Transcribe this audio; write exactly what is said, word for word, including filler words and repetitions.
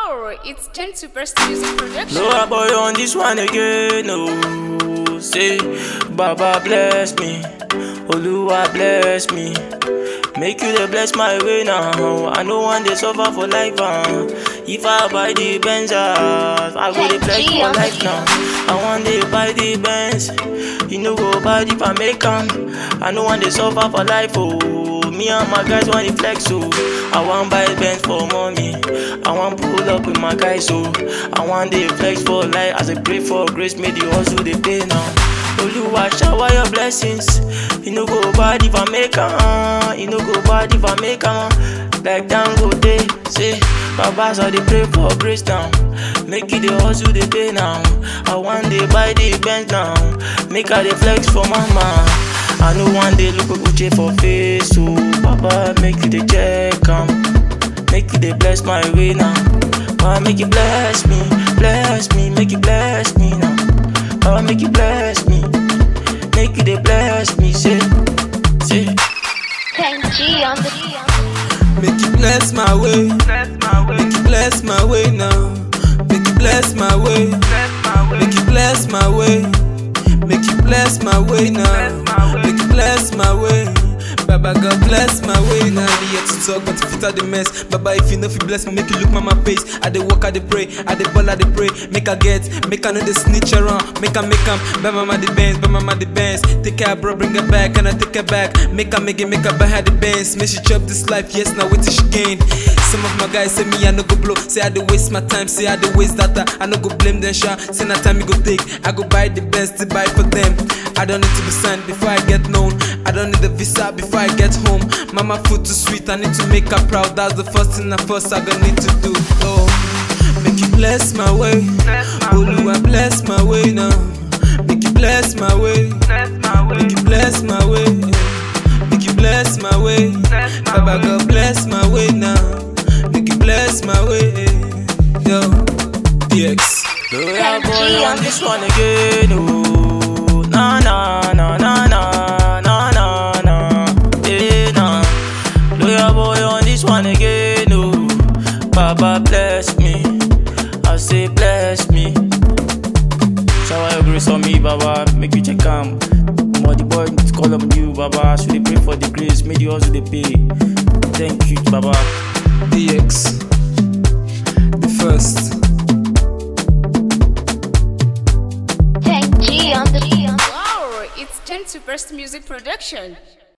Wow, it's Gen Superstar Music Production. No boy on this one again, no. Say, Baba bless me, Oluwa bless me. Make you the bless my way now. I know one day suffer for life. Uh. If I buy the Benz, uh, I go the bless for life now. I want to buy the Benz. You know go buy the American. I know one day suffer for life. Oh, me and my guys want to flex. So I want buy Benz for mommy. I want pull up with my guys. So I want to flex for life. As I pray for grace, may the hustle they pay now. Oluwa shower your blessings. You know go bad if I make am. You know go bad if I make am. Like Dangote say, Baba so they pray for grace now. Make it the hustle they pay now. I want they buy the Benz now. Make her the flex for mama. I know one day look a Gucci for face. So Baba make you the check am. Make you the bless my way now. Baba make you bless me, bless me, make you bless me now. Baba make you bless me, make you they bless me, say, say. ten G on the Make you bless my way, make you bless my way now. Make you bless my way, make you bless my way, make you bless my way now. Make you bless my way. Baba God bless my way now. They yet to talk, but if it are the mess. Baba if you know if you bless me, make you look mama face. I dey walk, I dey pray, I dey ball, I dey pray. Make I get, make I know the snitch around. Make I make am, buy mama the Benz, buy mama the Benz. Take care bro, bring her back, and I take her back. Make her make it, make her buy her the Benz. Make she chop this life, yes now wait till she gain. Some of my guys say me I no go blow, say I dey waste my time, say I dey waste data. I no go blame them, sha. Say na time me go take, I go buy the best to buy for them. I don't need to be signed before I get known. I don't need a visa before I get home. Mama food too sweet, I need to make her proud. That's the first thing I first I gonna need to do. Oh, make you bless my way, Oluwa bless my way now. Make you bless my way, make you bless my way, make you bless my way. Baba God bless my way now. Make you bless my way, yo. D X. Loya boy on this one again, oh. Na na na na na na na na, eh na. Loya boy on this one again, oh. Baba bless me, I say bless me. Shower your grace on me, Baba, make you check am. More the boy call on you, Baba. Should they pray for the grace, may the hustle they pay. Thank you, Baba. D X, the first. ten G on the Wow, it's Gen Superstar Music Production.